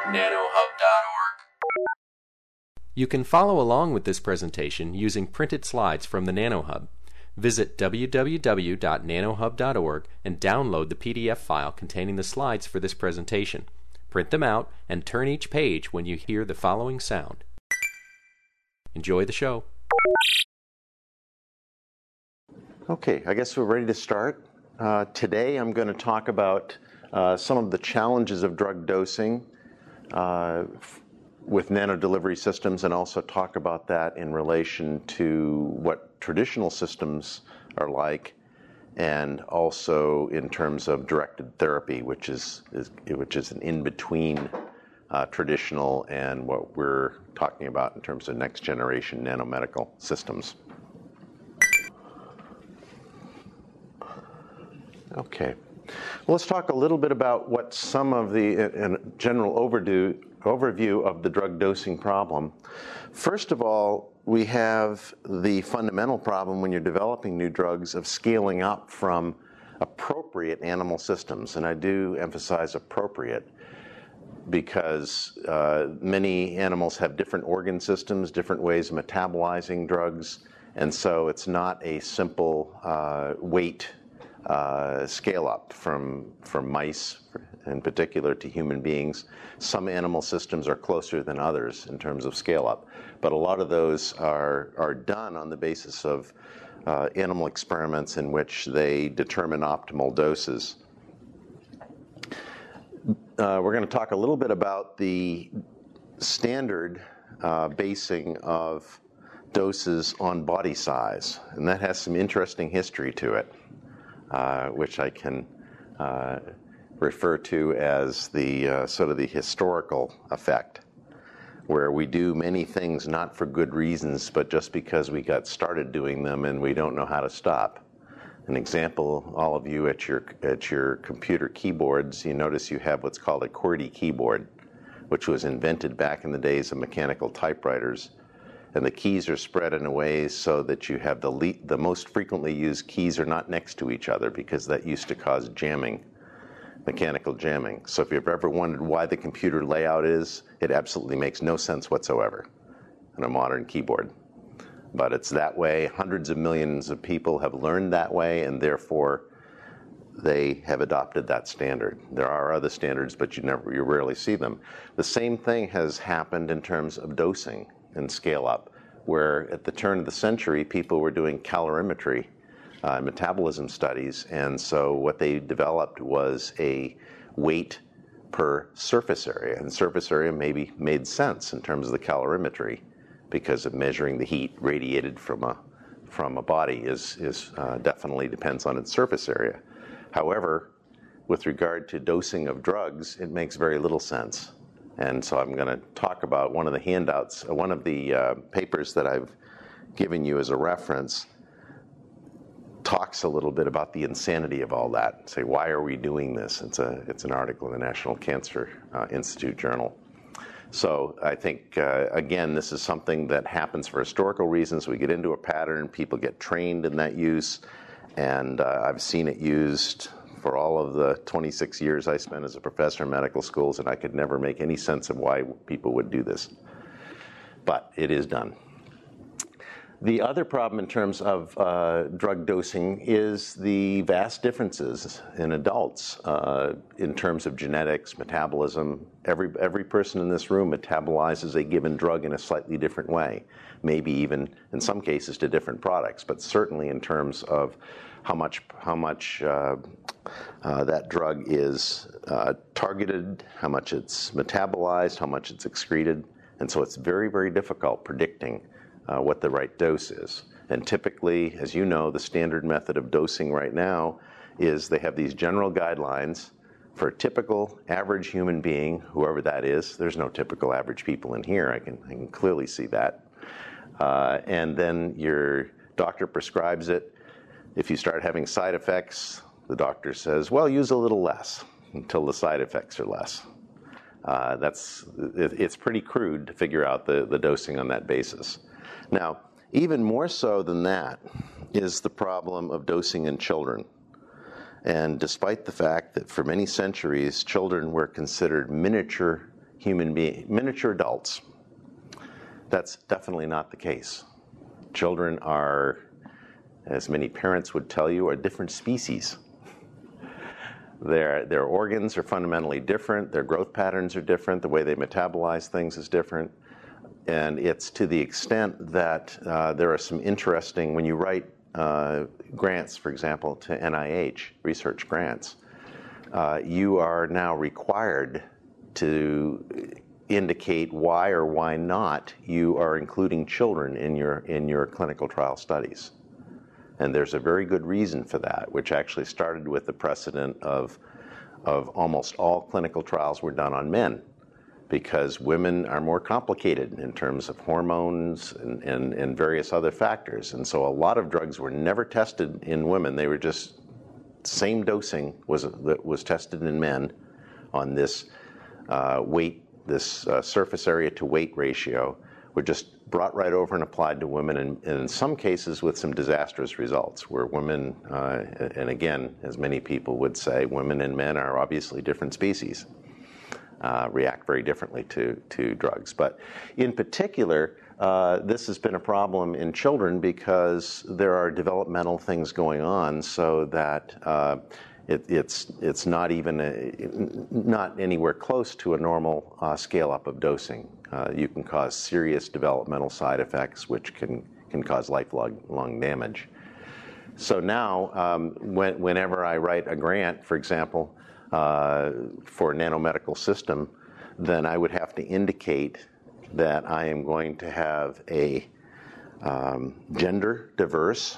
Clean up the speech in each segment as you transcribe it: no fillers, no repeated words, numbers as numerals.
nanohub.org. You can follow along with this presentation using printed slides from the NanoHub. Visit www.nanohub.org and download the PDF file containing the slides for this presentation. Print them out and turn each page when you hear the following sound. Enjoy the show. Okay, I guess we're ready to start. Today I'm going to talk about some of the challenges of drug dosing with nanodelivery systems, and also talk about that in relation to what traditional systems are like, and also in terms of directed therapy, which is an in-between traditional and what we're talking about in terms of next generation nanomedical systems. Okay, well, let's talk a little bit about what some of the general overview of the drug dosing problem. First of all, we have the fundamental problem when you're developing new drugs of scaling up from appropriate animal systems, and I do emphasize appropriate because many animals have different organ systems, different ways of metabolizing drugs, and so it's not a simple weight scale up from mice in particular to human beings. Some animal systems are closer than others in terms of scale up, but a lot of those are done on the basis of animal experiments in which they determine optimal doses. We're going to talk a little bit about the standard basing of doses on body size, and that has some interesting history to it, which I can refer to as the sort of the historical effect, where we do many things not for good reasons, but just because we got started doing them and we don't know how to stop. An example, all of you at your computer keyboards, you notice you have what's called a QWERTY keyboard, which was invented back in the days of mechanical typewriters. And the keys are spread in a way so that you have the most frequently used keys are not next to each other, because that used to cause jamming, mechanical jamming. So if you've ever wondered why the computer layout is, it absolutely makes no sense whatsoever in a modern keyboard. But it's that way. Hundreds of millions of people have learned that way, and therefore they have adopted that standard. There are other standards, but you rarely see them. The same thing has happened in terms of dosing and scale up, where at the turn of the century, people were doing calorimetry, metabolism studies, and so what they developed was a weight per surface area, and surface area maybe made sense in terms of the calorimetry because of measuring the heat radiated from a body is definitely depends on its surface area. However, with regard to dosing of drugs, it makes very little sense. And so I'm going to talk about one of the handouts, one of the papers that I've given you as a reference talks a little bit about the insanity of all that. Say, why are we doing this? It's an article in the National Cancer Institute Journal. So I think, again, this is something that happens for historical reasons. We get into a pattern, people get trained in that use, and I've seen it used for all of the 26 years I spent as a professor in medical schools, and I could never make any sense of why people would do this. But it is done. The other problem in terms of drug dosing is the vast differences in adults in terms of genetics, metabolism. Every person in this room metabolizes a given drug in a slightly different way, maybe even in some cases to different products, but certainly in terms of how much that drug is targeted, how much it's metabolized, how much it's excreted, and so it's very, very difficult predicting what the right dose is. And typically, as you know, the standard method of dosing right now is they have these general guidelines for a typical average human being, whoever that is. There's no typical average people in here. I can clearly see that. And then your doctor prescribes it. If you start having side effects, the doctor says, well, use a little less until the side effects are less. It's pretty crude to figure out the dosing on that basis. Now, even more so than that is the problem of dosing in children. And despite the fact that for many centuries children were considered miniature miniature adults. That's definitely not the case. Children are, as many parents would tell you, are different species. Their organs are fundamentally different, their growth patterns are different, the way they metabolize things is different, and it's to the extent that there are some interesting, when you write grants, for example, to NIH, research grants, you are now required to indicate why or why not you are including children in your clinical trial studies. And there's a very good reason for that, which actually started with the precedent of almost all clinical trials were done on men, because women are more complicated in terms of hormones and various other factors. And so a lot of drugs were never tested in women. They were just, same dosing was tested in men on this weight, this surface area to weight ratio, were just brought right over and applied to women, and in some cases with some disastrous results, where women, and again, as many people would say, women and men are obviously different species, react very differently to drugs. But in particular, this has been a problem in children because there are developmental things going on, so that it's not even not anywhere close to a normal scale up of dosing. You can cause serious developmental side effects, which can cause lifelong damage. So now, whenever I write a grant, for example, for a nanomedical system, then I would have to indicate that I am going to have a gender diverse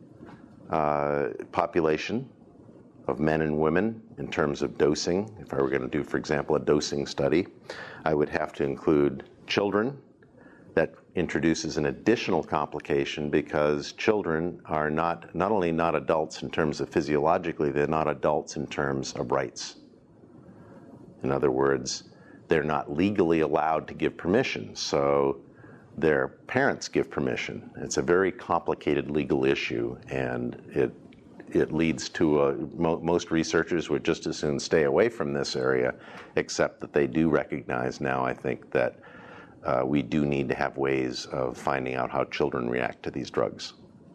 population of men and women in terms of dosing. If I were going to do, for example, a dosing study, I would have to include children. That introduces an additional complication because children are not only not adults in terms of physiologically, they're not adults in terms of rights. In other words, they're not legally allowed to give permission, so their parents give permission. It's a very complicated legal issue, and it leads to most researchers would just as soon stay away from this area, except that they do recognize now, I think, that we do need to have ways of finding out how children react to these drugs.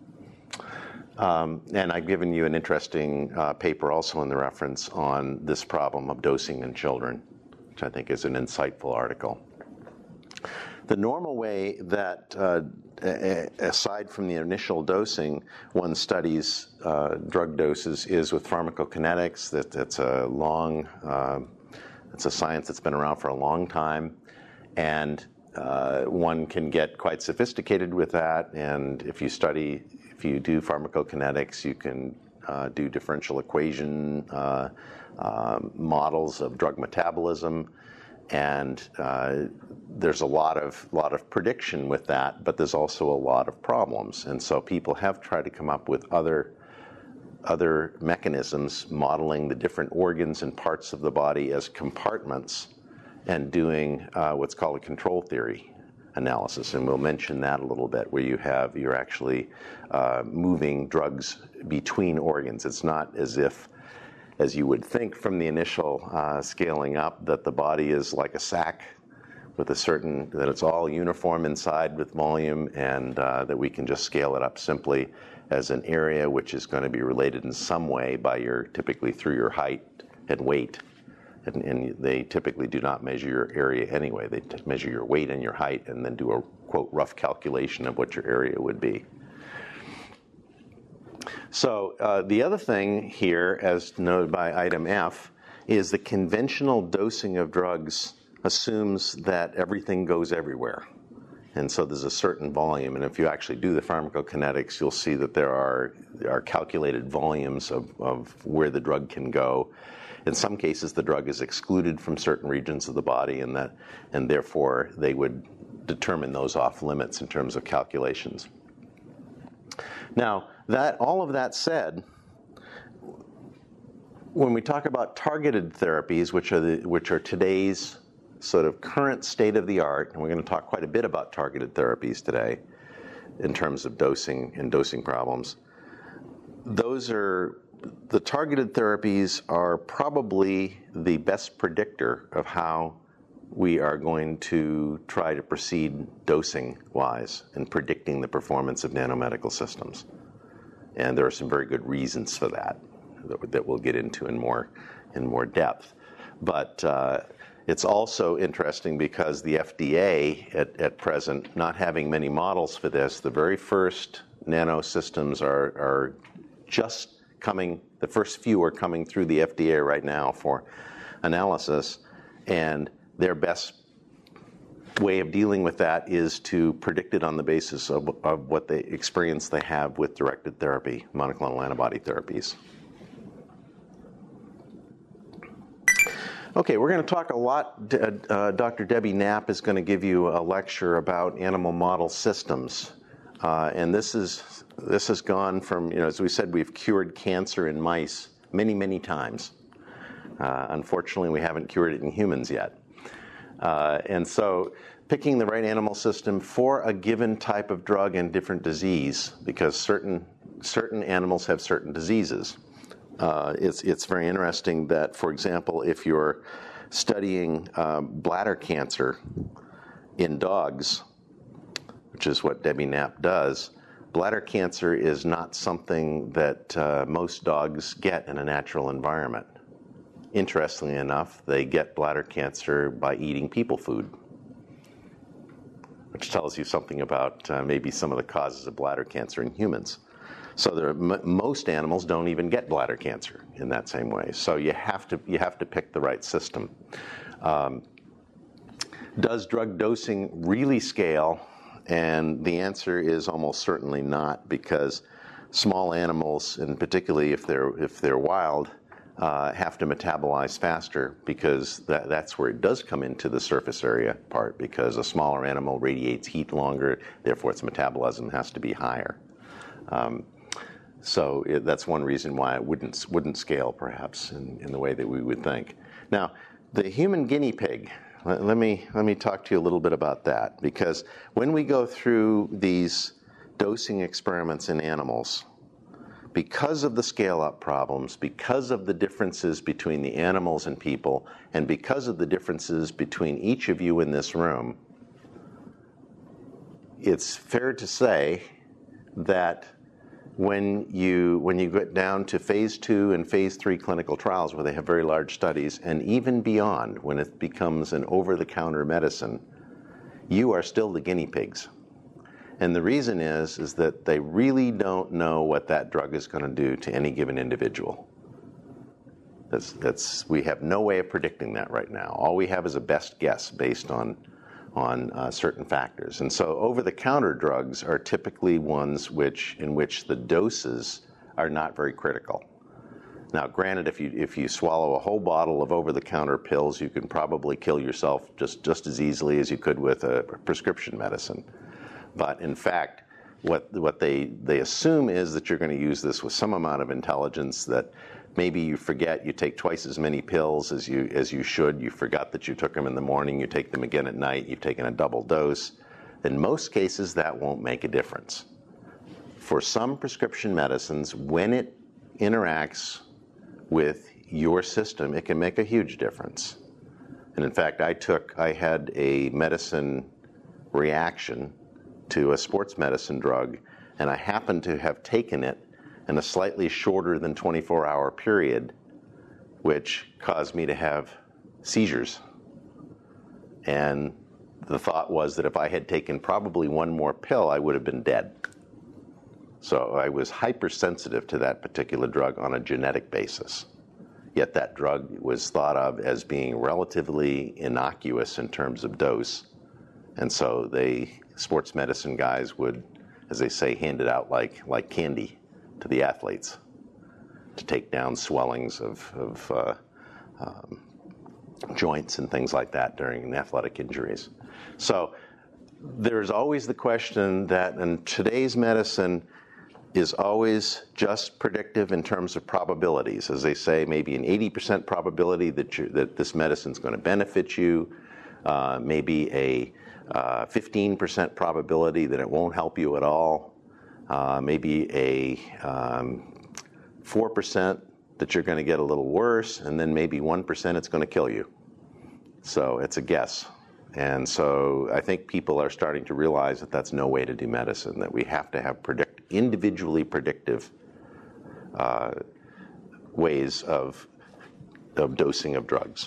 And I've given you an interesting paper also in the reference on this problem of dosing in children, which I think is an insightful article. The normal way that, aside from the initial dosing, one studies drug doses is with pharmacokinetics. It's a science that's been around for a long time, and one can get quite sophisticated with that. And if you do pharmacokinetics, you can do differential equation models of drug metabolism. And there's a lot of prediction with that, but there's also a lot of problems. And so people have tried to come up with other mechanisms modeling the different organs and parts of the body as compartments and doing what's called a control theory analysis. And we'll mention that a little bit, where you're actually moving drugs between organs. It's not as you would think from the initial scaling up, that the body is like a sack with that it's all uniform inside with volume, and that we can just scale it up simply as an area which is going to be related in some way typically through your height and weight. And they typically do not measure your area anyway. They measure your weight and your height and then do a, quote, rough calculation of what your area would be. So the other thing here, as noted by item F, is the conventional dosing of drugs assumes that everything goes everywhere. And so there's a certain volume, and if you actually do the pharmacokinetics, you'll see that there are calculated volumes of where the drug can go. In some cases, the drug is excluded from certain regions of the body, and therefore they would determine those off limits in terms of calculations. Now, all of that said, when we talk about targeted therapies, which are today's sort of current state of the art, and we're going to talk quite a bit about targeted therapies today in terms of dosing and dosing problems, the targeted therapies are probably the best predictor of how we are going to try to proceed dosing-wise in predicting the performance of nanomedical systems. And there are some very good reasons for that we'll get into in more depth. But it's also interesting because the FDA at present, not having many models for this, the very first nanosystems are just coming, the first few are coming through the FDA right now for analysis, and their best way of dealing with that is to predict it on the basis of what the experience they have with directed therapy, monoclonal antibody therapies. Okay, we're going to talk a lot. Dr. Debbie Knapp is going to give you a lecture about animal model systems. And this has gone from, as we said, we've cured cancer in mice many, many times. Unfortunately, we haven't cured it in humans yet. And so picking the right animal system for a given type of drug and different disease, because certain animals have certain diseases. It's very interesting that, for example, if you're studying bladder cancer in dogs, which is what Debbie Knapp does, bladder cancer is not something that most dogs get in a natural environment. Interestingly enough, they get bladder cancer by eating people food, which tells you something about maybe some of the causes of bladder cancer in humans. So most animals don't even get bladder cancer in that same way. So you have to pick the right system. Does drug dosing really scale? And the answer is almost certainly not, because small animals, and particularly if they're wild, have to metabolize faster, because that's where it does come into the surface area part, because a smaller animal radiates heat longer, therefore its metabolism has to be higher. So that's one reason why it wouldn't scale, perhaps, in the way that we would think. Now, the human guinea pig, let me talk to you a little bit about that, because when we go through these dosing experiments in animals, because of the scale-up problems, because of the differences between the animals and people, and because of the differences between each of you in this room, it's fair to say that when you get down to phase 2 and phase 3 clinical trials where they have very large studies, and even beyond, when it becomes an over-the-counter medicine, you are still the guinea pigs. And the reason is that they really don't know what that drug is going to do to any given individual. We have no way of predicting that right now. All we have is a best guess based on certain factors. And so over-the-counter drugs are typically ones in which the doses are not very critical. Now, granted, if you swallow a whole bottle of over-the-counter pills, you can probably kill yourself just as easily as you could with a prescription medicine. But in fact, what they assume is that you're going to use this with some amount of intelligence, that maybe you forget, you take twice as many pills as you should. You forgot that you took them in the morning, you take them again at night, you've taken a double dose. In most cases, that won't make a difference. For some prescription medicines, when it interacts with your system, it can make a huge difference. And in fact, I had a medicine reaction to a sports medicine drug, and I happened to have taken it in a slightly shorter than 24-hour period, which caused me to have seizures. And the thought was that if I had taken probably one more pill, I would have been dead. So I was hypersensitive to that particular drug on a genetic basis. Yet that drug was thought of as being relatively innocuous in terms of dose. And so sports medicine guys would, as they say, hand it out like candy to the athletes to take down swellings of joints and things like that during athletic injuries. So there's always the question that in today's medicine is always just predictive in terms of probabilities. As they say, maybe an 80% probability that this medicine is going to benefit you, maybe a 15% probability that it won't help you at all, maybe a 4% that you're going to get a little worse, and then maybe 1% it's going to kill you. So it's a guess. And so I think people are starting to realize that that's no way to do medicine, that we have to have individually predictive ways of dosing of drugs.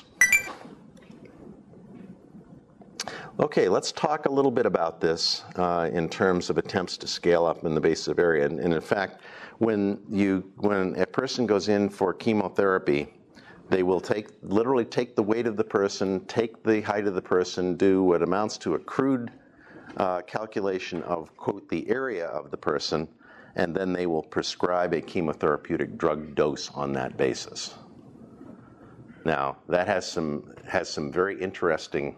Okay, let's talk a little bit about this in terms of attempts to scale up in the base area. And in fact, when a person goes in for chemotherapy, they will literally take the weight of the person, take the height of the person, do what amounts to a crude calculation of, quote, the area of the person, and then they will prescribe a chemotherapeutic drug dose on that basis. Now, that has some very interesting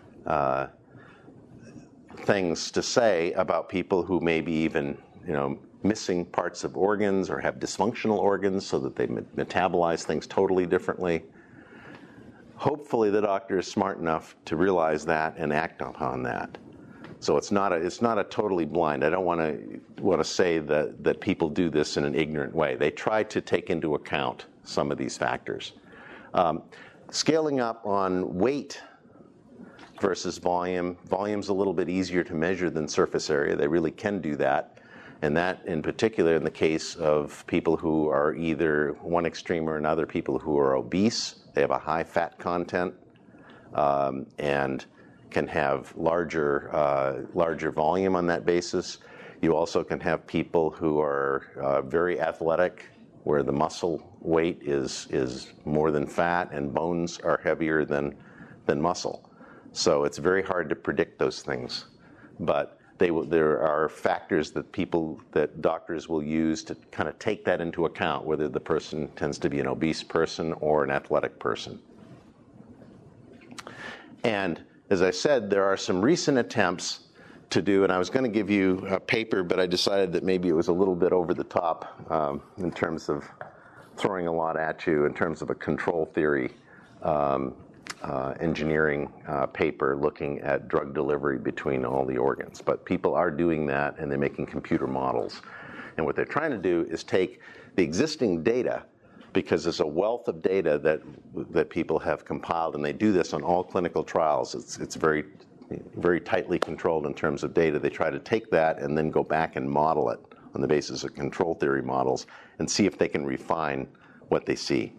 things to say about people who may be even, missing parts of organs or have dysfunctional organs so that they metabolize things totally differently. Hopefully the doctor is smart enough to realize that and act upon that. So it's not a totally blind. I don't want to say that people do this in an ignorant way. They try to take into account some of these factors. Scaling up on weight versus volume. Volume's a little bit easier to measure than surface area. They really can do that. And that, in particular, in the case of people who are either one extreme or another, people who are obese, they have a high fat content, and can have larger volume on that basis. You also can have people who are very athletic, where the muscle weight is more than fat and bones are heavier than muscle. So it's very hard to predict those things. But there are factors that doctors will use to kind of take that into account, whether the person tends to be an obese person or an athletic person. And as I said, there are some recent attempts to do, and I was going to give you a paper, but I decided that maybe it was a little bit over the top in terms of throwing a lot at you in terms of a control theory engineering paper looking at drug delivery between all the organs. But people are doing that, and they're making computer models. And what they're trying to do is take the existing data, because there's a wealth of data that people have compiled, and they do this on all clinical trials. It's very, very tightly controlled in terms of data. They try to take that and then go back and model it on the basis of control theory models and see if they can refine what they see.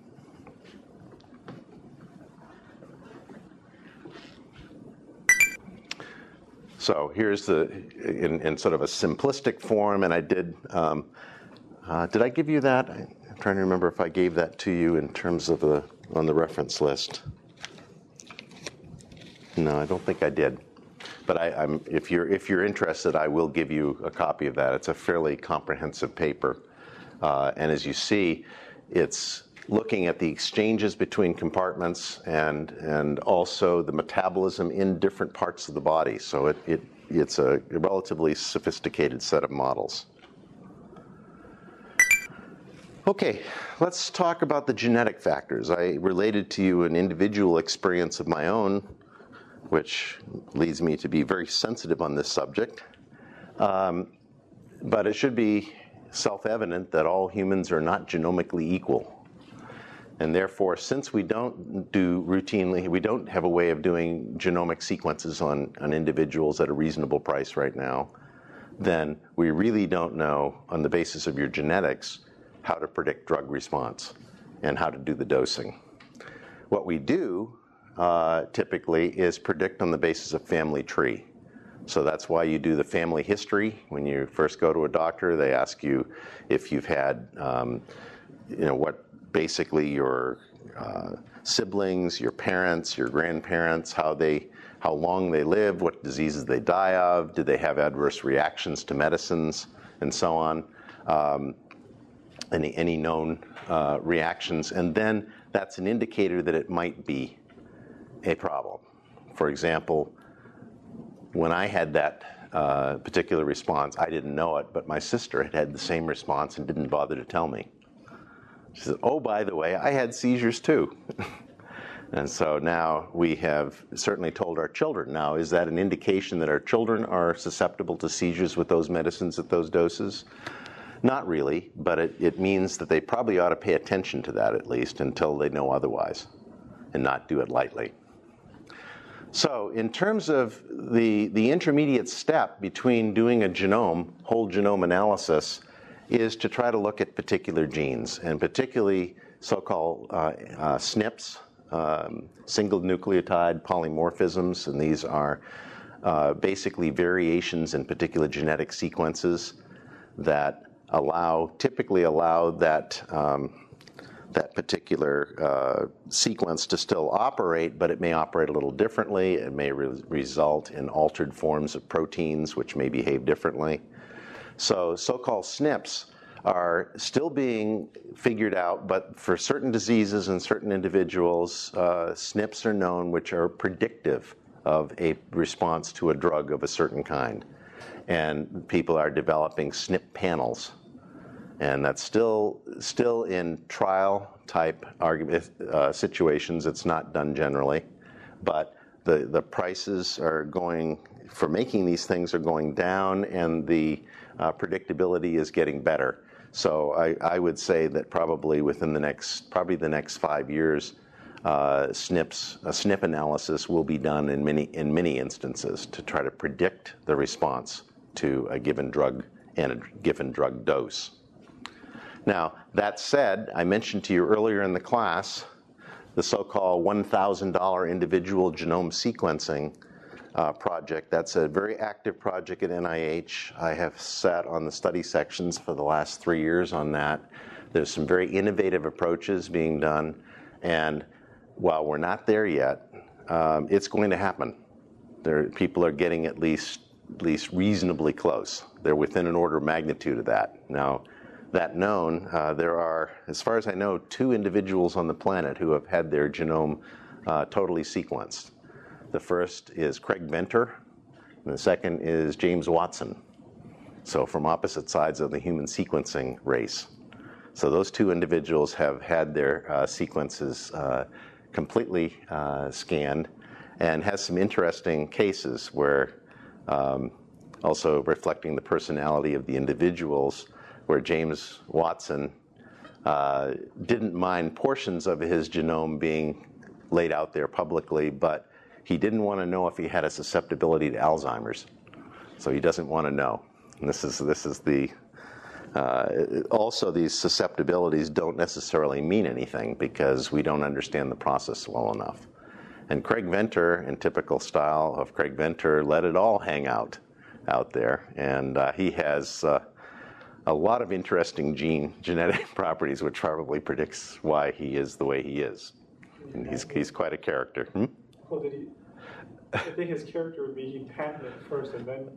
So here's in sort of a simplistic form, and I did I give you that? I'm trying to remember if I gave that to you in terms of on the reference list. No, I don't think I did. But if you're interested, I will give you a copy of that. It's a fairly comprehensive paper, and as you see, it's looking at the exchanges between compartments and also the metabolism in different parts of the body. So it's a relatively sophisticated set of models. Okay, let's talk about the genetic factors. I related to you an individual experience of my own, which leads me to be very sensitive on this subject. But it should be self-evident that all humans are not genomically equal. And therefore, since we don't have a way of doing genomic sequences on individuals at a reasonable price right now, then we really don't know, on the basis of your genetics, how to predict drug response and how to do the dosing. What we do typically is predict on the basis of family tree. So that's why you do the family history. When you first go to a doctor, they ask you if you've had, what basically your siblings, your parents, your grandparents, how long they lived, what diseases they die of, did they have adverse reactions to medicines, and so on. Any known reactions, and then that's an indicator that it might be a problem. For example, when I had that particular response, I didn't know it, but my sister had the same response and didn't bother to tell me. She said, "Oh, by the way, I had seizures too." And so now we have certainly told our children. Now, is that an indication that our children are susceptible to seizures with those medicines at those doses? Not really, but it means that they probably ought to pay attention to that at least until they know otherwise and not do it lightly. So in terms of the intermediate step between doing a whole genome analysis is to try to look at particular genes, and particularly so-called SNPs, single nucleotide polymorphisms, and these are basically variations in particular genetic sequences that typically allow that particular sequence to still operate, but it may operate a little differently. It may result in altered forms of proteins which may behave differently. So-called SNPs are still being figured out, but for certain diseases and certain individuals, SNPs are known which are predictive of a response to a drug of a certain kind. And people are developing SNP panels. And that's still in trial type situations. It's not done generally, but the prices for making these things are going down, and the predictability is getting better. So I would say that probably within the next 5 years, a SNP analysis will be done in many instances to try to predict the response to a given drug and a given drug dose. Now, that said, I mentioned to you earlier in the class the so-called $1,000 individual genome sequencing project. That's a very active project at NIH. I have sat on the study sections for the last 3 years on that. There's some very innovative approaches being done, and while we're not there yet, it's going to happen. People are getting at least reasonably close. They're within an order of magnitude of that. Now, that known, there are, as far as I know, 2 individuals on the planet who have had their genome totally sequenced. The first is Craig Venter, and the second is James Watson. So from opposite sides of the human sequencing race. So those 2 individuals have had their sequences completely scanned, and has some interesting cases where, also reflecting the personality of the individuals, where James Watson didn't mind portions of his genome being laid out there publicly, but he didn't want to know if he had a susceptibility to Alzheimer's. So he doesn't want to know. And this is the also, these susceptibilities don't necessarily mean anything because we don't understand the process well enough. And Craig Venter, in typical style of Craig Venter, let it all hang out there. And he has a lot of interesting genetic properties, which probably predicts why he is the way he is. And he's quite a character. Well, I think his character would be he patented first and then.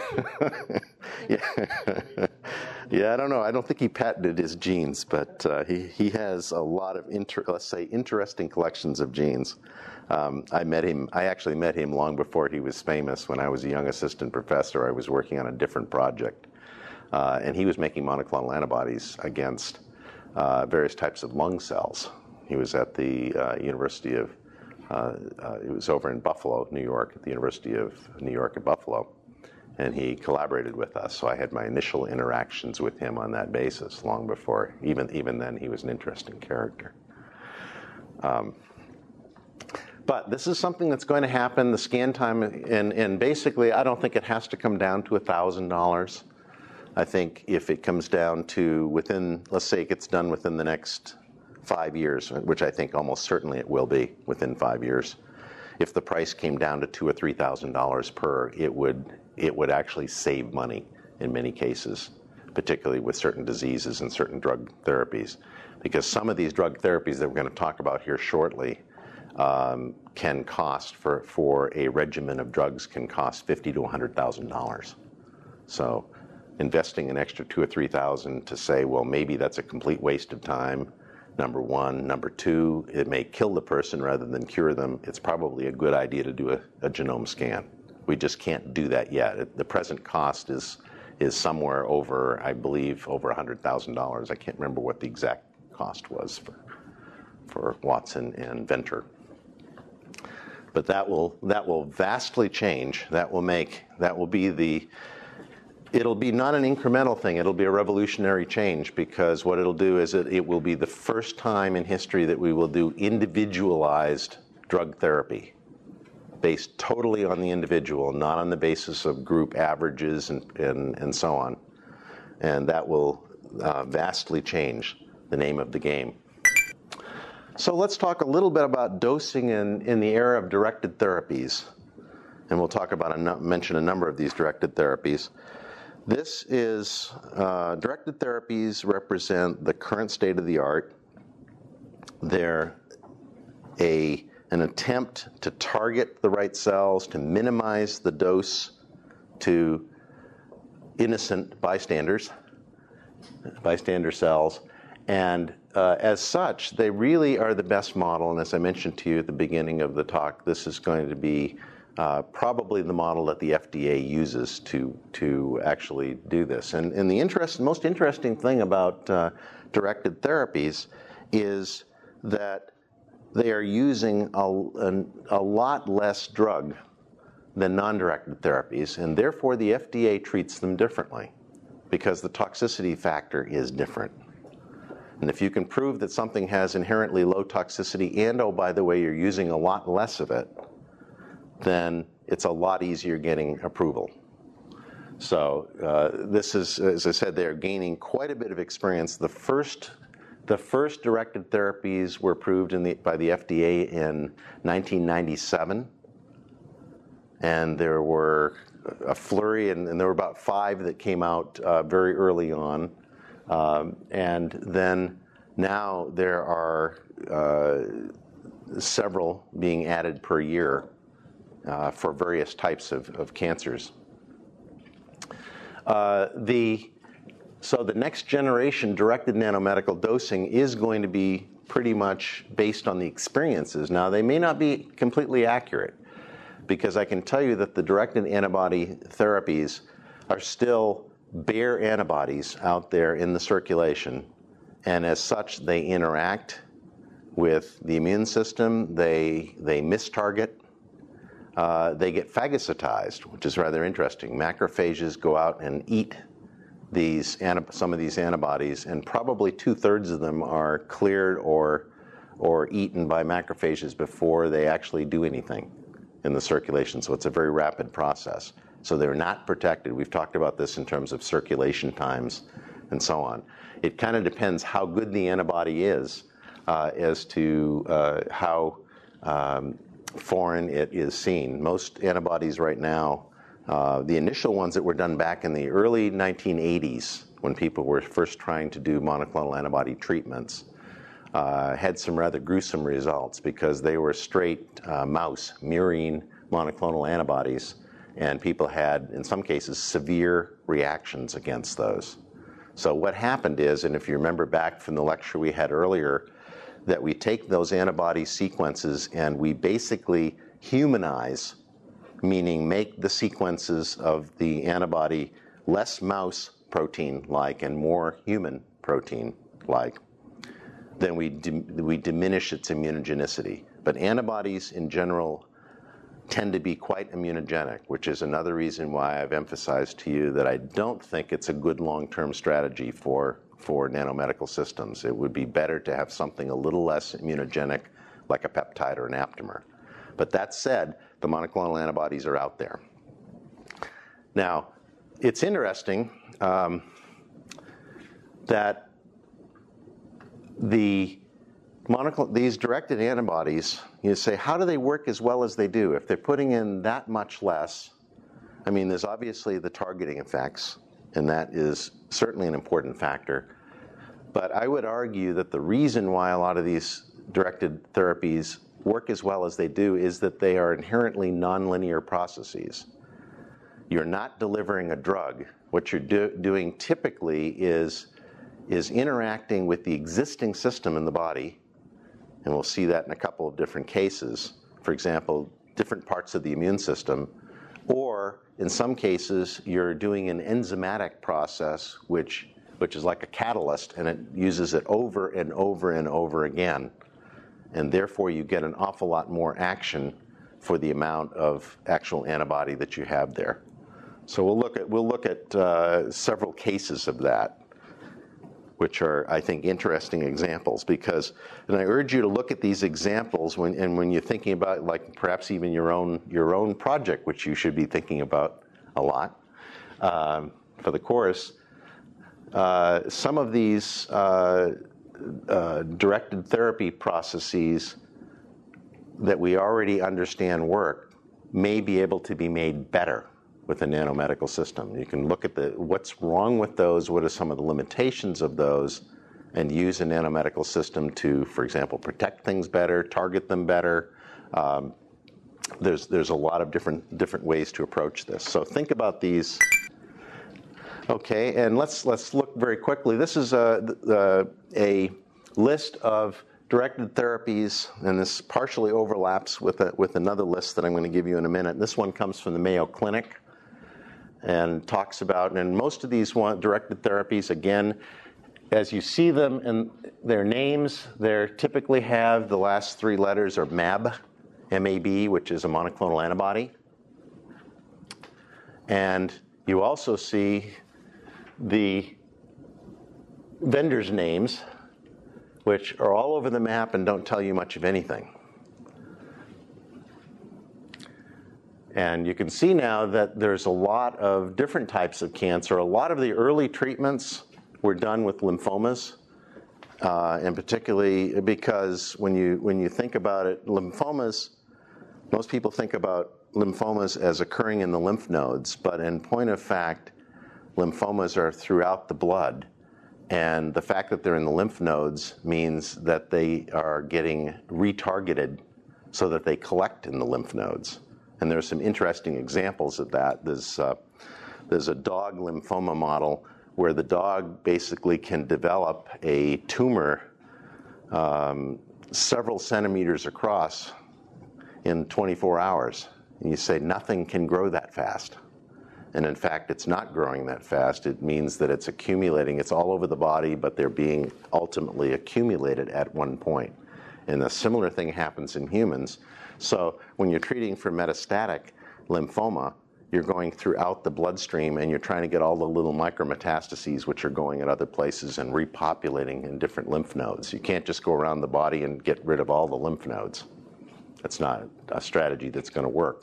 Yeah, I don't know. I don't think he patented his genes, but he has a lot of interesting collections of genes. I actually met him long before he was famous. When I was a young assistant professor, I was working on a different project, and he was making monoclonal antibodies against various types of lung cells. He was at the University of it was over in Buffalo, New York, at the University of New York at Buffalo, and he collaborated with us. So I had my initial interactions with him on that basis long before. Even then, he was an interesting character. But this is something that's going to happen. The scan time, and basically, I don't think it has to come down to $1,000. I think if it comes down to within, let's say it gets done within the next 5 years, which I think almost certainly it will be within 5 years. If the price came down to $2,000 or $3,000 per, it would actually save money in many cases, particularly with certain diseases and certain drug therapies, because some of these drug therapies that we're going to talk about here shortly can cost for a regimen of drugs can cost $50,000 to $100,000. So investing an extra $2,000 or $3,000 to say, well, maybe that's a complete waste of time. Number one. Number two, it may kill the person rather than cure them. It's probably a good idea to do a genome scan. We just can't do that yet. The present cost is somewhere over, I believe, over $100,000. I can't remember what the exact cost was for Watson and Venter. But that will vastly change. It'll be not an incremental thing. It'll be a revolutionary change, because what it'll do is it will be the first time in history that we will do individualized drug therapy. based totally on the individual, not on the basis of group averages and so on. And that will vastly change the name of the game. So let's talk a little bit about dosing in the era of directed therapies. And we'll talk about mention a number of these directed therapies. This is, directed therapies represent the current state of the art. They're an attempt to target the right cells, to minimize the dose to innocent bystander cells. And as such, they really are the best model. And as I mentioned to you at the beginning of the talk, this is going to be probably the model that the FDA uses to actually do this. And the most interesting thing about directed therapies is that they are using a lot less drug than non-directed therapies, and therefore the FDA treats them differently because the toxicity factor is different. And if you can prove that something has inherently low toxicity and, oh, by the way, you're using a lot less of it, then it's a lot easier getting approval. So this is, as I said, they're gaining quite a bit of experience. The first directed therapies were approved by the FDA in 1997, and there were a flurry, and there were about 5 that came out very early on. And then now there are several being added per year for various types of cancers. So the next generation directed nanomedical dosing is going to be pretty much based on the experiences. Now, they may not be completely accurate, because I can tell you that the directed antibody therapies are still bare antibodies out there in the circulation, and as such, they interact with the immune system, they mistarget, they get phagocytized, which is rather interesting. Macrophages go out and eat some of these antibodies, and probably 2/3 of them are cleared or eaten by macrophages before they actually do anything in the circulation. So it's a very rapid process. So they're not protected. We've talked about this in terms of circulation times and so on. It kind of depends how good the antibody is as to how foreign it is seen. Most antibodies right now, the initial ones that were done back in the early 1980s, when people were first trying to do monoclonal antibody treatments, had some rather gruesome results because they were straight mouse mirroring monoclonal antibodies, and people had, in some cases, severe reactions against those. So what happened is, and if you remember back from the lecture we had earlier, that we take those antibody sequences and we basically humanize, meaning make the sequences of the antibody less mouse protein-like and more human protein-like, then we diminish its immunogenicity. But antibodies in general tend to be quite immunogenic, which is another reason why I've emphasized to you that I don't think it's a good long-term strategy for nanomedical systems. It would be better to have something a little less immunogenic, like a peptide or an aptamer. But that said, the monoclonal antibodies are out there. Now, it's interesting that these directed antibodies, you say, how do they work as well as they do? If they're putting in that much less, I mean, there's obviously the targeting effects, and that is certainly an important factor. But I would argue that the reason why a lot of these directed therapies work as well as they do is that they are inherently nonlinear processes. You're not delivering a drug. What you're doing typically is interacting with the existing system in the body, and we'll see that in a couple of different cases. For example, different parts of the immune system, or in some cases, you're doing an enzymatic process, which is like a catalyst, and it uses it over and over and over again. And therefore, you get an awful lot more action for the amount of actual antibody that you have there. So we'll look at several cases of that. which are, I think, interesting examples. Because, and I urge you to look at these examples when you're thinking about, like, perhaps even your own project, which you should be thinking about a lot for the course. Some of these directed therapy processes that we already understand work may be able to be made better with a nanomedical system. You can look at what's wrong with those, what are some of the limitations of those, and use a nanomedical system to, for example, protect things better, target them better. There's a lot of different ways to approach this. So think about these. Okay, and let's look very quickly. This is a list of directed therapies, and this partially overlaps with another list that I'm going to give you in a minute. This one comes from the Mayo Clinic and talks about, and most of these directed therapies, again, as you see them in their names, they typically have the last three letters are MAB, M-A-B, which is a monoclonal antibody. And you also see the vendors' names, which are all over the map and don't tell you much of anything. And you can see now that there's a lot of different types of cancer. A lot of the early treatments were done with lymphomas, and particularly because when you think about it, lymphomas, most people think about lymphomas as occurring in the lymph nodes, but in point of fact, lymphomas are throughout the blood. And the fact that they're in the lymph nodes means that they are getting retargeted so that they collect in the lymph nodes. And there are some interesting examples of that. There's a dog lymphoma model where the dog basically can develop a tumor several centimeters across in 24 hours. And you say nothing can grow that fast. And in fact, it's not growing that fast. It means that it's accumulating. It's all over the body, but they're being ultimately accumulated at one point. And a similar thing happens in humans. So when you're treating for metastatic lymphoma, you're going throughout the bloodstream and you're trying to get all the little micrometastases which are going at other places and repopulating in different lymph nodes. You can't just go around the body and get rid of all the lymph nodes. That's not a strategy that's going to work.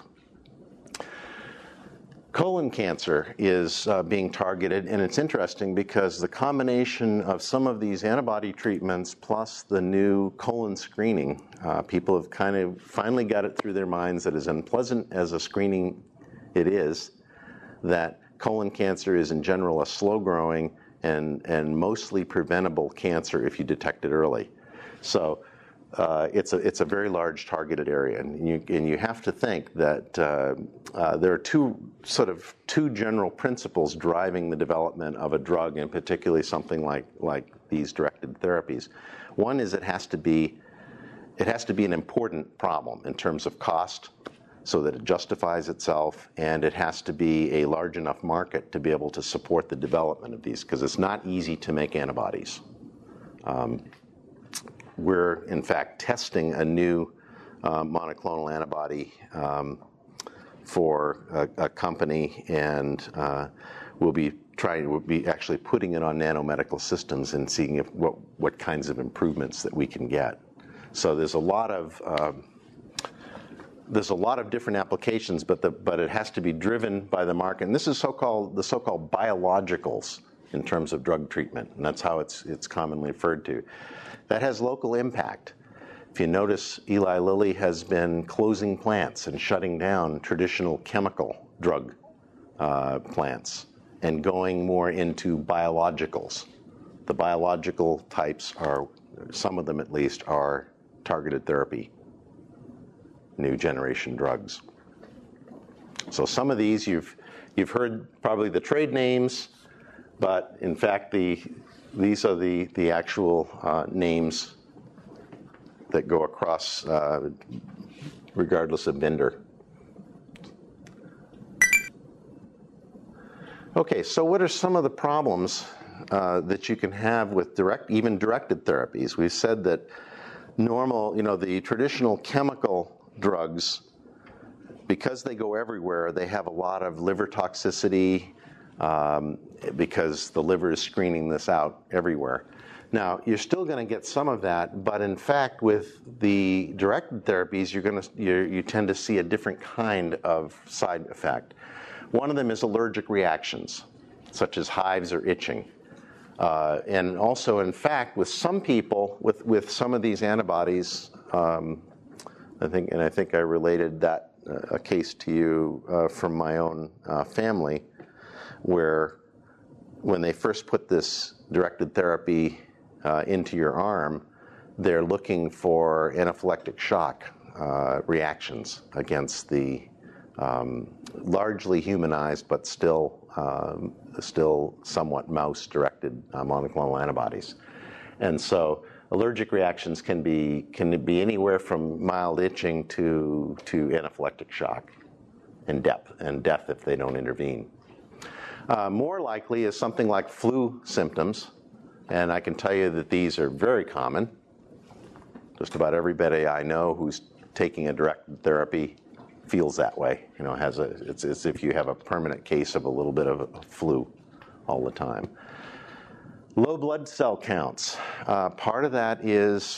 Colon cancer is being targeted, and it's interesting because the combination of some of these antibody treatments plus the new colon screening, people have kind of finally got it through their minds that as unpleasant as a screening it is, that colon cancer is in general a slow-growing and mostly preventable cancer if you detect it early. So it's a very large targeted area, and you have to think that there are two general principles driving the development of a drug, and particularly something like these directed therapies. One is it has to be an important problem in terms of cost, so that it justifies itself, and it has to be a large enough market to be able to support the development of these, because it's not easy to make antibodies. We're, in fact, testing a new monoclonal antibody for a company, and we'll be actually putting it on nanomedical systems and seeing what kinds of improvements that we can get. So there's a lot of different applications, but it has to be driven by the market. And this is the so-called biologicals in terms of drug treatment, and that's how it's commonly referred to. That has local impact. If you notice, Eli Lilly has been closing plants and shutting down traditional chemical drug plants and going more into biologicals. The biological types are, some of them at least, are targeted therapy, new generation drugs. So some of these you've heard probably the trade names, but in fact these are the actual names that go across regardless of vendor. Okay, so what are some of the problems that you can have with even directed therapies? We said that the traditional chemical drugs, because they go everywhere, they have a lot of liver toxicity, because the liver is screening this out everywhere. Now, you're still going to get some of that, but in fact, with the directed therapies, you tend to see a different kind of side effect. One of them is allergic reactions, such as hives or itching. And also, in fact, with some people, with some of these antibodies, I think I related that a case to you from my own family, where when they first put this directed therapy into your arm, they're looking for anaphylactic shock reactions against the largely humanized but still somewhat mouse-directed monoclonal antibodies. And so allergic reactions can be anywhere from mild itching to anaphylactic shock and death if they don't intervene. More likely is something like flu symptoms, and I can tell you that these are very common. Just about everybody I know who's taking a directed therapy feels that way. It's as if you have a permanent case of a little bit of a flu all the time. Low blood cell counts. Part of that is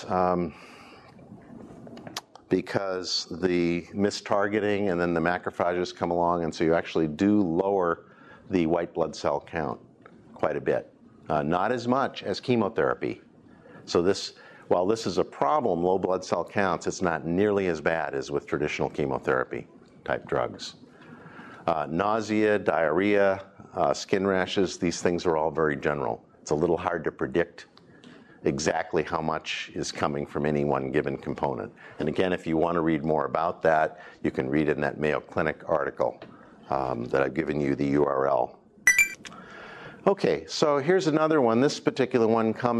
because the mistargeting and then the macrophages come along, and so you actually do lower the white blood cell count quite a bit. Not as much as chemotherapy. So while this is a problem, low blood cell counts, it's not nearly as bad as with traditional chemotherapy type drugs. Nausea, diarrhea, skin rashes, these things are all very general. It's a little hard to predict exactly how much is coming from any one given component. And again, if you want to read more about that, you can read in that Mayo Clinic article that I've given you the URL. Okay, so here's another one. This particular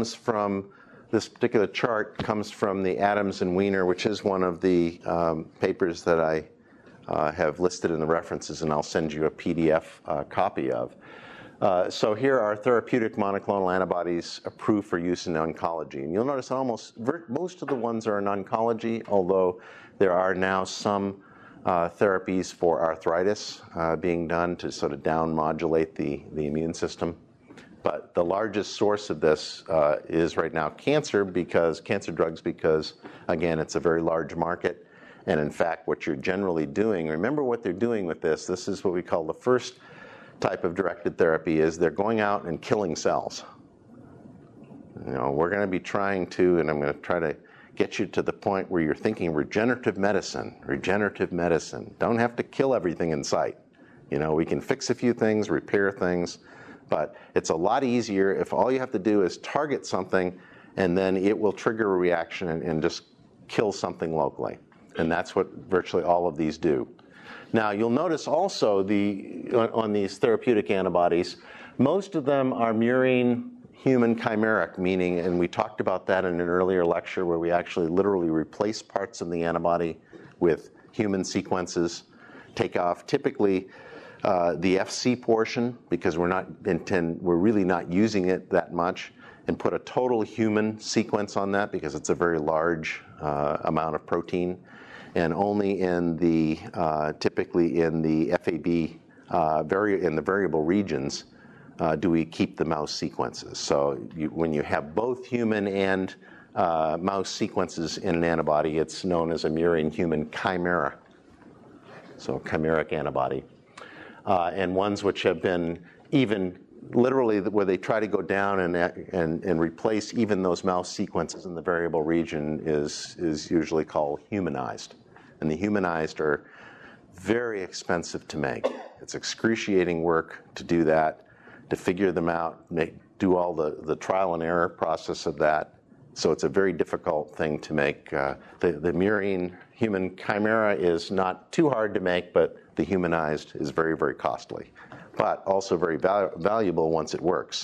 chart comes from the Adams and Weiner, which is one of the papers that I have listed in the references, and I'll send you a PDF copy of. So here are therapeutic monoclonal antibodies approved for use in oncology. And you'll notice most of the ones are in oncology, although there are now some therapies for arthritis being done to sort of down-modulate the immune system. But the largest source of this is right now cancer drugs, because, again, it's a very large market. And in fact, what you're generally doing, remember what they're doing with this is what we call the first type of directed therapy, is they're going out and killing cells. We're going to be trying to, and I'm going to try to get you to the point where you're thinking regenerative medicine. Don't have to kill everything in sight. We can fix a few things, repair things, but it's a lot easier if all you have to do is target something, and then it will trigger a reaction and just kill something locally. And that's what virtually all of these do. Now, you'll notice also on these therapeutic antibodies, most of them are murine human chimeric, meaning, and we talked about that in an earlier lecture where we actually literally replace parts of the antibody with human sequences, take off typically the FC portion, because we're really not using it that much, and put a total human sequence on that because it's a very large amount of protein. And only typically in the FAB, in the variable regions, do we keep the mouse sequences. So when you have both human and mouse sequences in an antibody, it's known as a murine human chimera. So chimeric antibody. And ones which have been even literally where they try to go down and replace even those mouse sequences in the variable region is usually called humanized. And the humanized are very expensive to make. It's excruciating work to do that, to figure them out, do all the trial and error process of that. So it's a very difficult thing to make. The murine human chimera is not too hard to make, but the humanized is very, very costly, but also very valuable once it works.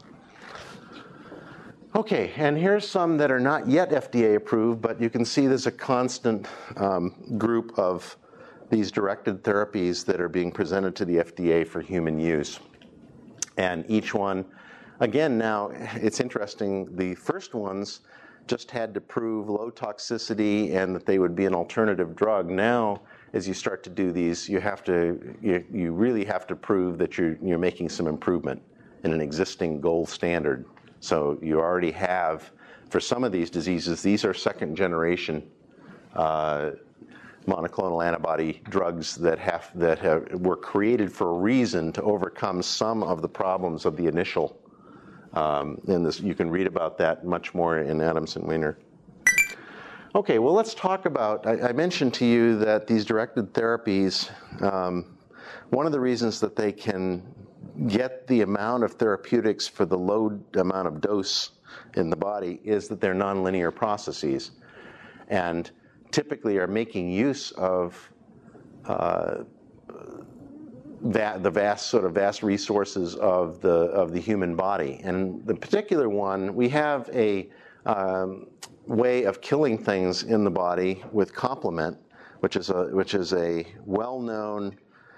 Okay, and here's some that are not yet FDA approved, but you can see there's a constant group of these directed therapies that are being presented to the FDA for human use. And each one, again, now it's interesting, the first ones just had to prove low toxicity and that they would be an alternative drug. Now, as you start to do these, you really have to prove that you're making some improvement in an existing gold standard. So you already have, for some of these diseases, these are second generation monoclonal antibody drugs that were created for a reason to overcome some of the problems of the initial. You can read about that much more in Adams and Weiner. Okay, well, let's talk about, I mentioned to you that these directed therapies, one of the reasons that they can get the amount of therapeutics for the low amount of dose in the body is that they're nonlinear processes, and typically are making use of the vast resources of the human body. And the particular one, we have a way of killing things in the body with complement, which is a well-known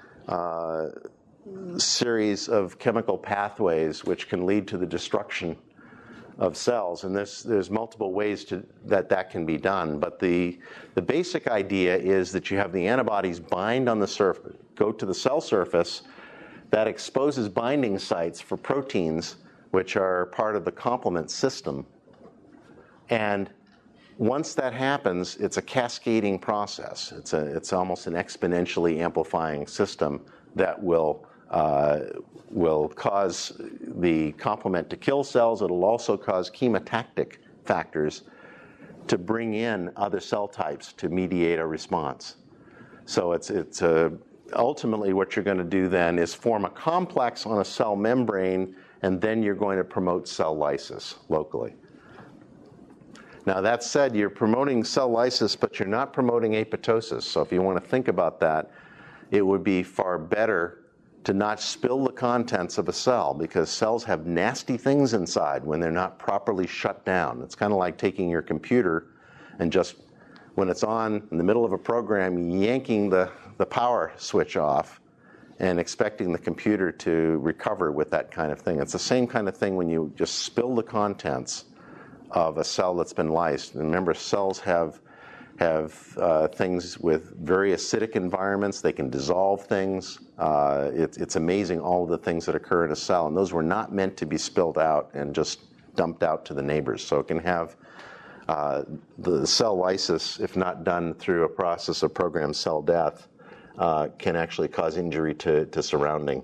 series of chemical pathways which can lead to the destruction of cells. And there's multiple ways that can be done. But the basic idea is that you have the antibodies bind on the surface, go to the cell surface, that exposes binding sites for proteins which are part of the complement system. And once that happens, it's a cascading process. It's almost an exponentially amplifying system that will cause the complement to kill cells. It'll also cause chemotactic factors to bring in other cell types to mediate a response. So it's ultimately what you're going to do then is form a complex on a cell membrane, and then you're going to promote cell lysis locally. Now, that said, you're promoting cell lysis, but you're not promoting apoptosis. So if you want to think about that, it would be far better to not spill the contents of a cell, because cells have nasty things inside when they're not properly shut down. It's kind of like taking your computer and just, when it's on in the middle of a program, yanking the power switch off and expecting the computer to recover with that kind of thing. It's the same kind of thing when you just spill the contents of a cell that's been lysed. And remember, cells have things with very acidic environments. They can dissolve things. It's amazing all of the things that occur in a cell, and those were not meant to be spilled out and just dumped out to the neighbors. So it can have the cell lysis, if not done through a process of programmed cell death, can actually cause injury to surrounding.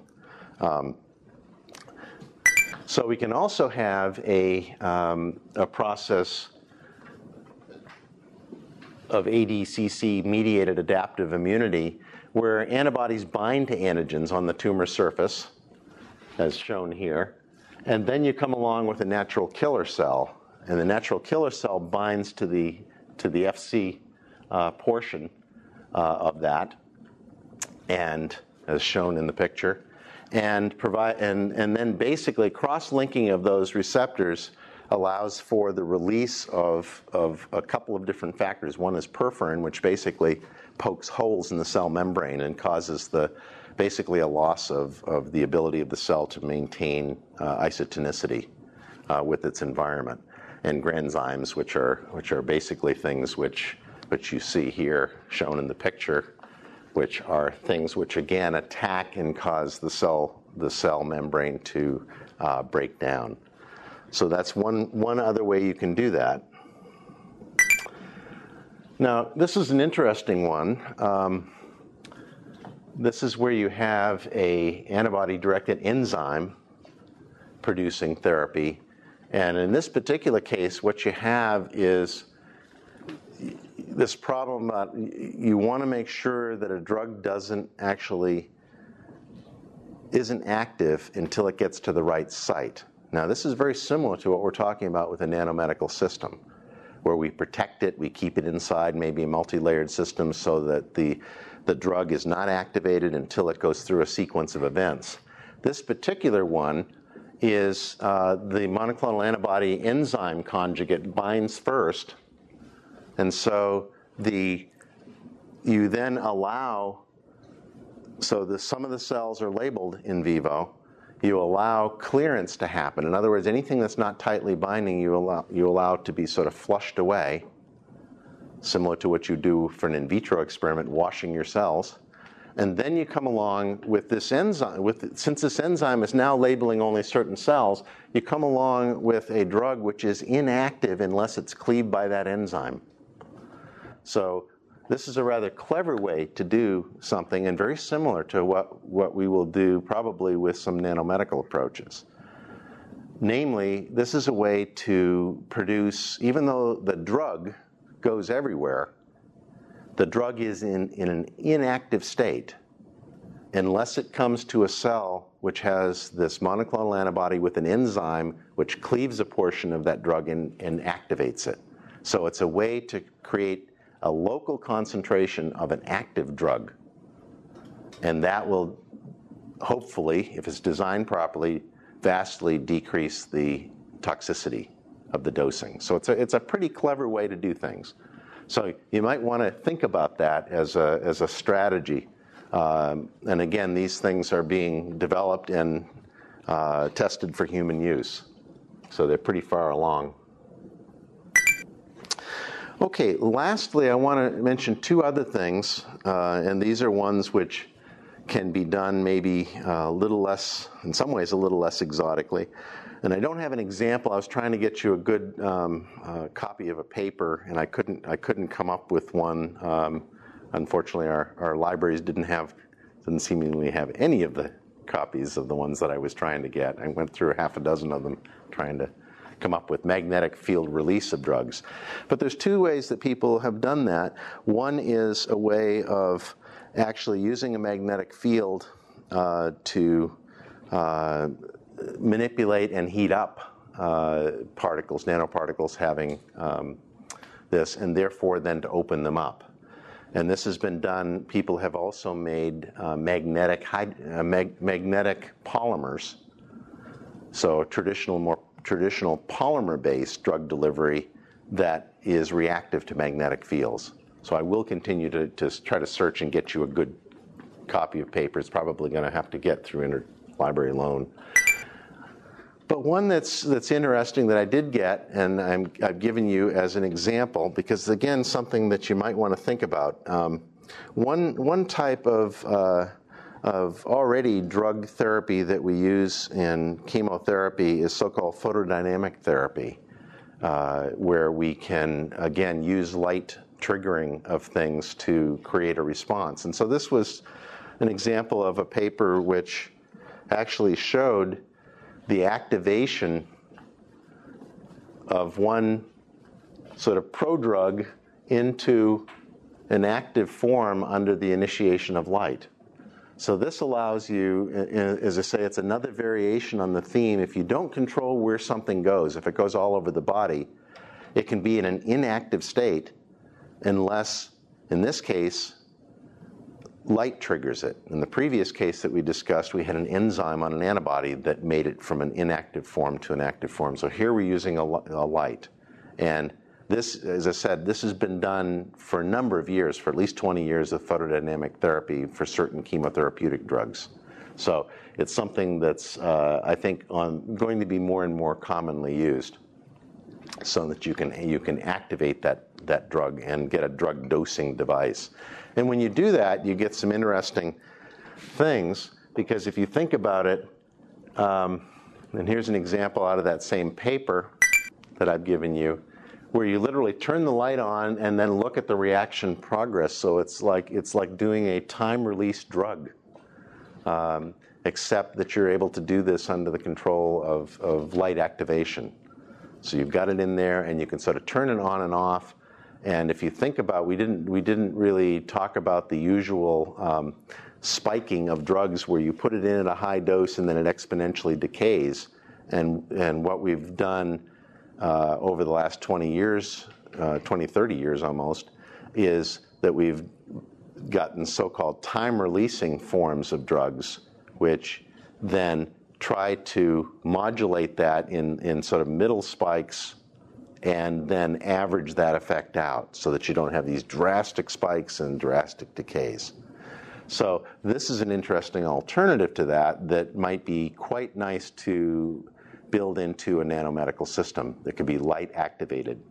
So we can also have a process of ADCC-mediated adaptive immunity, where antibodies bind to antigens on the tumor surface, as shown here, and then you come along with a natural killer cell, and the natural killer cell binds to the FC portion of that, and as shown in the picture, and then basically cross-linking of those receptors allows for the release of a couple of different factors. One is perforin, which basically pokes holes in the cell membrane and causes basically a loss of the ability of the cell to maintain isotonicity with its environment. And granzymes, which are basically things which you see here shown in the picture, which are things which again attack and cause the cell membrane to break down. So that's one other way you can do that. Now, this is an interesting one. This is where you have a antibody-directed enzyme producing therapy. And in this particular case, what you have is this problem about you want to make sure that a drug isn't active until it gets to the right site. Now, this is very similar to what we're talking about with a nanomedical system, where we protect it, we keep it inside maybe a multi-layered system so that the drug is not activated until it goes through a sequence of events. This particular one is the monoclonal antibody enzyme conjugate binds first, and so you then allow, some of the cells are labeled in vivo. You allow clearance to happen. In other words, anything that's not tightly binding, you allow to be sort of flushed away. similar to what you do for an in vitro experiment, washing your cells. And then you come along with this enzyme, since this enzyme is now labeling only certain cells, you come along with a drug which is inactive unless it's cleaved by that enzyme. So this is a rather clever way to do something, and very similar to what we will do probably with some nanomedical approaches. Namely, this is a way to produce, even though the drug goes everywhere, the drug is in an inactive state unless it comes to a cell which has this monoclonal antibody with an enzyme which cleaves a portion of that drug and activates it. So it's a way to create a local concentration of an active drug. And that will hopefully, if it's designed properly, vastly decrease the toxicity of the dosing. So it's a pretty clever way to do things. So you might want to think about that as a strategy. And again, these things are being developed and tested for human use. So they're pretty far along. Okay, lastly, I want to mention two other things, and these are ones which can be done maybe a little less, in some ways a little less exotically. And I don't have an example. I was trying to get you a good copy of a paper, and I couldn't come up with one. Unfortunately, our libraries didn't seemingly have any of the copies of the ones that I was trying to get. I went through half a dozen of them trying to come up with magnetic field release of drugs. But there's two ways that people have done that. One is a way of actually using a magnetic field to manipulate and heat up particles, nanoparticles having this, and therefore then to open them up. And this has been done. People have also made magnetic polymers. So more traditional polymer-based drug delivery that is reactive to magnetic fields. So I will continue to try to search and get you a good copy of paper. It's probably going to have to get through interlibrary loan. But one that's interesting that I did get, and I've given you as an example, because again, something that you might want to think about. One type of already drug therapy that we use in chemotherapy is so-called photodynamic therapy, where we can, again, use light triggering of things to create a response. And so this was an example of a paper which actually showed the activation of one sort of prodrug into an active form under the initiation of light. So this allows you, as I say, it's another variation on the theme. If you don't control where something goes, if it goes all over the body, it can be in an inactive state unless, in this case, light triggers it. In the previous case that we discussed, we had an enzyme on an antibody that made it from an inactive form to an active form. So here we're using a light. And this, as I said, this has been done for a number of years, for at least 20 years of photodynamic therapy for certain chemotherapeutic drugs. So it's something that's, I think, going to be more and more commonly used, so that you can activate that drug and get a drug dosing device. And when you do that, you get some interesting things, because if you think about it, and here's an example out of that same paper that I've given you, where you literally turn the light on and then look at the reaction progress. So it's like doing a time-release drug, except that you're able to do this under the control of light activation. So you've got it in there, and you can sort of turn it on and off. And if you think about, we didn't really talk about the usual spiking of drugs where you put it in at a high dose and then it exponentially decays. And what we've done over the last 20 years, 20, 30 years almost, is that we've gotten so-called time-releasing forms of drugs, which then try to modulate that in sort of middle spikes and then average that effect out so that you don't have these drastic spikes and drastic decays. So this is an interesting alternative to that might be quite nice to build into a nanomedical system that could be light activated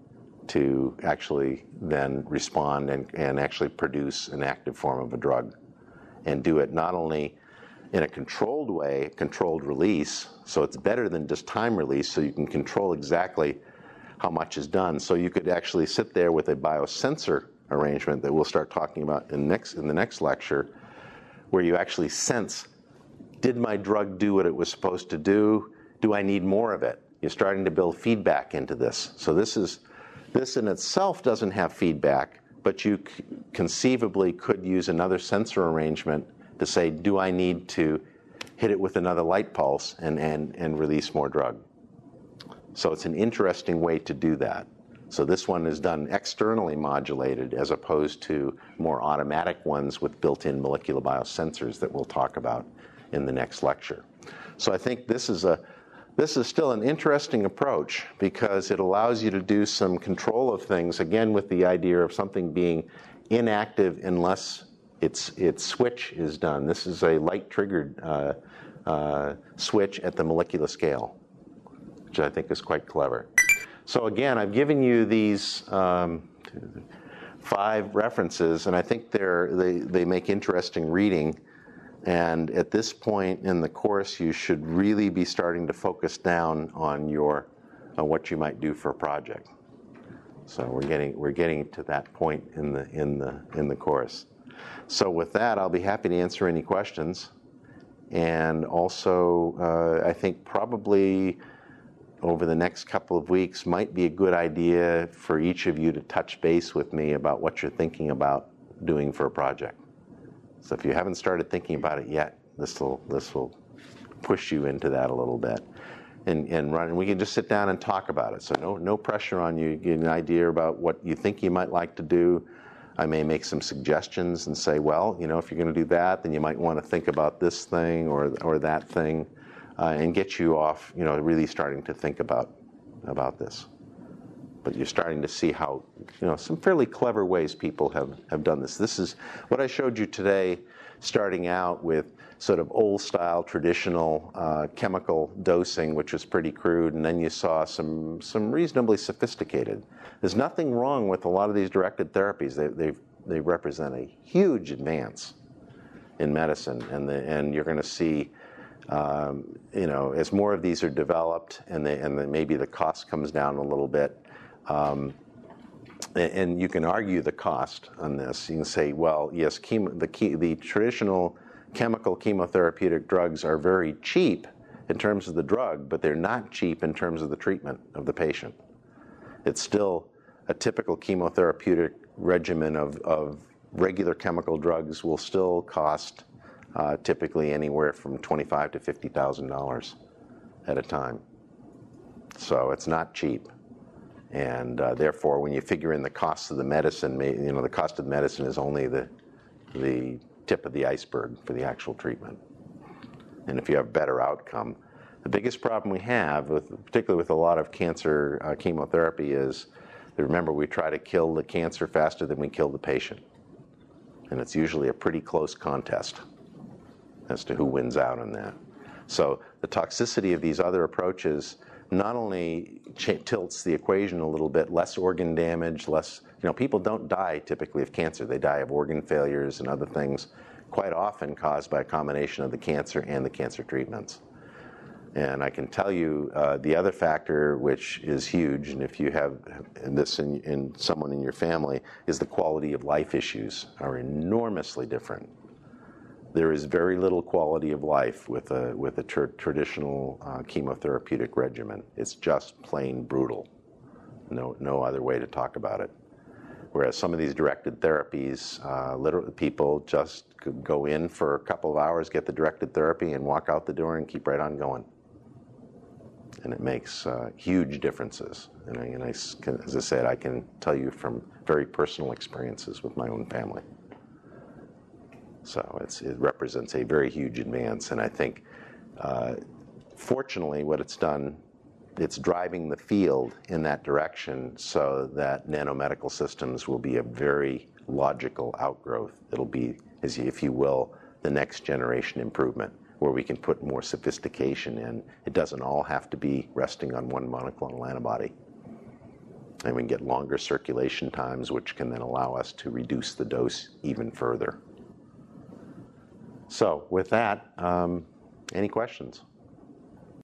to actually then respond and actually produce an active form of a drug, and do it not only in a controlled way, controlled release, so it's better than just time release, so you can control exactly how much is done. So you could actually sit there with a biosensor arrangement that we'll start talking about in the next lecture, where you actually sense, did my drug do what it was supposed to do? Do I need more of it? You're starting to build feedback into this. So this in itself doesn't have feedback, but you conceivably could use another sensor arrangement to say, do I need to hit it with another light pulse and release more drug? So it's an interesting way to do that. So this one is done externally modulated as opposed to more automatic ones with built-in molecular biosensors that we'll talk about in the next lecture. So I think this is still an interesting approach because it allows you to do some control of things, again with the idea of something being inactive unless its switch is done. This is a light-triggered switch at the molecular scale, which I think is quite clever. So again, I've given you these 5 references, and I think they make interesting reading. And at this point in the course, you should really be starting to focus down on what you might do for a project. So we're getting to that point in the course. So with that, I'll be happy to answer any questions. And also, I think probably over the next couple of weeks might be a good idea for each of you to touch base with me about what you're thinking about doing for a project. So if you haven't started thinking about it yet, this will push you into that a little bit, and we can just sit down and talk about it. So no pressure on you. Get an idea about what you think you might like to do. I may make some suggestions and say, well, if you're going to do that, then you might want to think about this thing or that thing, and get you off, really starting to think about this. But you're starting to see how, some fairly clever ways people have done this. This is what I showed you today, starting out with sort of old-style, traditional chemical dosing, which was pretty crude, and then you saw some reasonably sophisticated. There's nothing wrong with a lot of these directed therapies. They represent a huge advance in medicine, and you're going to see, as more of these are developed, and then maybe the cost comes down a little bit. And you can argue the cost on this. You can say, well, yes, the traditional chemical chemotherapeutic drugs are very cheap in terms of the drug, but they're not cheap in terms of the treatment of the patient. It's still a typical chemotherapeutic regimen of regular chemical drugs will still cost typically anywhere from $25,000 to $50,000 at a time. So it's not cheap. And therefore, when you figure in the cost of the medicine, the cost of the medicine is only the tip of the iceberg for the actual treatment. And if you have better outcome, the biggest problem we have, particularly with a lot of cancer chemotherapy, is that remember we try to kill the cancer faster than we kill the patient, and it's usually a pretty close contest as to who wins out on that. So the toxicity of these other approaches not only tilts the equation a little bit, less organ damage, less, people don't die typically of cancer. They die of organ failures and other things, quite often caused by a combination of the cancer and the cancer treatments. And I can tell you the other factor, which is huge, and if you have this in someone in your family, is the quality of life issues are enormously different. There is very little quality of life with a traditional chemotherapeutic regimen. It's just plain brutal. No other way to talk about it. Whereas some of these directed therapies, literally people just could go in for a couple of hours, get the directed therapy, and walk out the door and keep right on going. And it makes huge differences. And as I said, I can tell you from very personal experiences with my own family. So it represents a very huge advance, and I think, fortunately, what it's done, it's driving the field in that direction so that nanomedical systems will be a very logical outgrowth. It'll be, if you will, the next generation improvement, where we can put more sophistication in. It doesn't all have to be resting on one monoclonal antibody. And we can get longer circulation times, which can then allow us to reduce the dose even further. So with that, any questions?